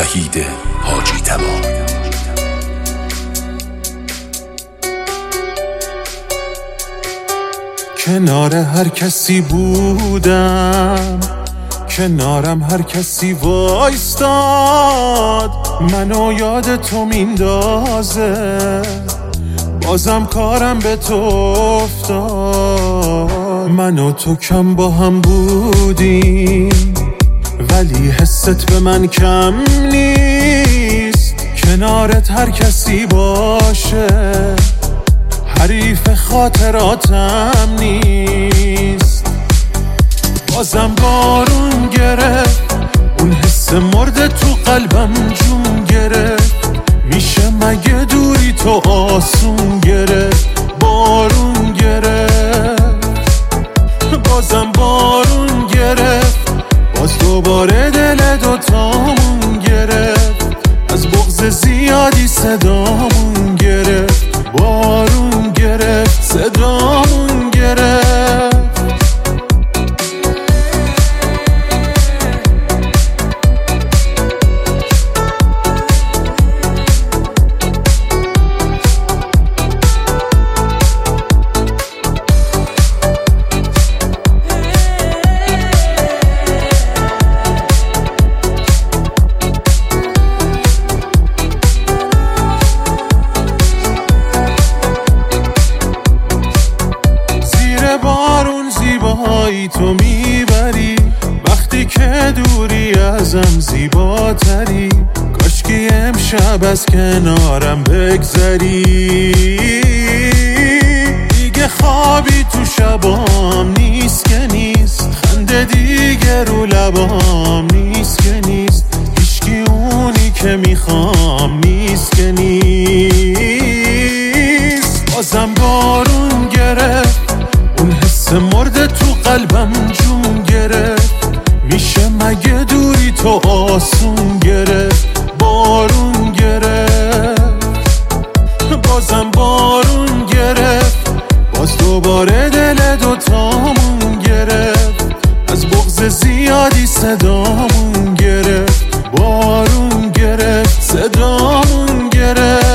وحید حاجی‌تبار. کنار هر کسی بودم، کنارم هر کسی وایستاد، منو یاد تو میندازه، بازم کارم به تو افتاد. من و تو کم با هم بودیم ولی حست به من کم نیست. کنارت هر کسی باشه حریف خاطراتم نیست. بازم بارون گرفت، اون حس مرده تو قلبم جون گرفت. میشه مگه دوری تو آسون گرفت؟ بارون گرفت، بازم بارون گرفت، باز دوباره دل دوتامون گرفت. از بغض زیادی صدامون گرفت، بارون گرفت، صدامون گرفت. بارون زیبایی تو میبری، وقتی که دوری ازم زیباتری. کاشکی امشب از کنارم بگذری، دیگه خوابی تو شبام نیست که نیست، خنده دیگه رو لبام نیست که نیست، هیچکی اونی که میخوام نیست که نیست. بازم بارون گرفت، اون حس مرده تو قلبم جون گرفت. میشه مگه دوری تو آسون گرفت؟ بارون گرفت، بازم بارون گرفت، باز دوباره دل دوتامون گرفت. از بغض زیادی صدامون گرفت، بارون گرفت، صدامون گرفت.